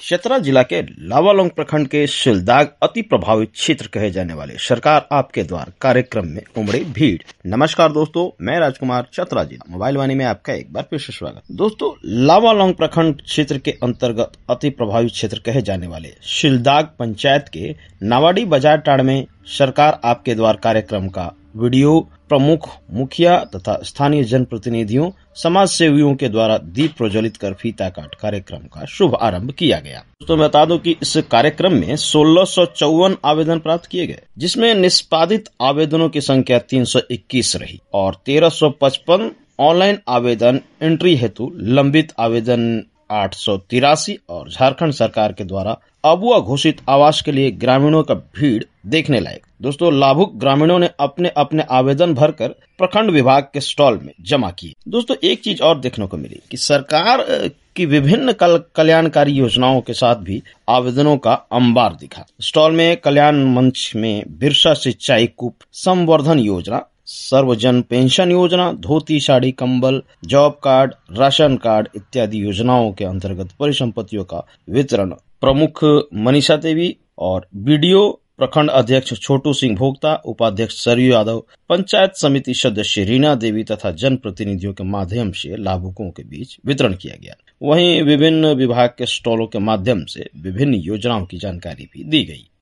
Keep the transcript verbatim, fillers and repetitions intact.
चतरा जिला के लावालौंग प्रखंड के सिलदाग अति प्रभावित क्षेत्र कहे जाने वाले सरकार आपके द्वार कार्यक्रम में उमड़ी भीड़। नमस्कार दोस्तों, मैं राजकुमार, चतरा जिला मोबाइल वाणी में आपका एक बार फिर से स्वागत। दोस्तों, लावालौंग प्रखंड क्षेत्र के अंतर्गत अति प्रभावित क्षेत्र कहे जाने वाले सिलदाग पंचायत के नावाडी बाजार टाड़ में सरकार आपके द्वार कार्यक्रम का वीडियो प्रमुख मुखिया तथा स्थानीय जनप्रतिनिधियों समाज सेवियों के द्वारा दीप प्रज्वलित कर फीता काट कार्यक्रम का शुभ आरंभ किया गया। तो मैं बता दूं कि इस कार्यक्रम में सोलह सौ चौवन आवेदन प्राप्त किए गए, जिसमें निष्पादित आवेदनों की संख्या तीन सौ इक्कीस रही और तेरह सौ पचपन ऑनलाइन आवेदन एंट्री हेतु लंबित आवेदन आठ सौ तिरासी और झारखंड सरकार के द्वारा अबुआ घोषित आवास के लिए ग्रामीणों का भीड़ देखने लायक। दोस्तों, लाभुक ग्रामीणों ने अपने अपने आवेदन भरकर प्रखंड विभाग के स्टॉल में जमा किए। दोस्तों, एक चीज और देखने को मिली कि सरकार की विभिन्न कल, कल्याणकारी योजनाओं के साथ भी आवेदनों का अंबार दिखा। स्टॉल में कल्याण मंच में बिरसा सिंचाई कूप संवर्धन योजना, सर्वजन पेंशन योजना, धोती साड़ी कंबल, जॉब कार्ड, राशन कार्ड इत्यादि योजनाओं के अंतर्गत परिसंपत्तियों का वितरण प्रमुख मनीषा देवी और बीडीओ प्रखंड अध्यक्ष छोटू सिंह भोक्ता, उपाध्यक्ष सरयू यादव, पंचायत समिति सदस्य रीना देवी तथा जनप्रतिनिधियों के माध्यम से लाभुकों के बीच वितरण किया गया। वहीं विभिन्न विभाग के स्टॉलों के माध्यम से विभिन्न योजनाओं की जानकारी भी दी गई।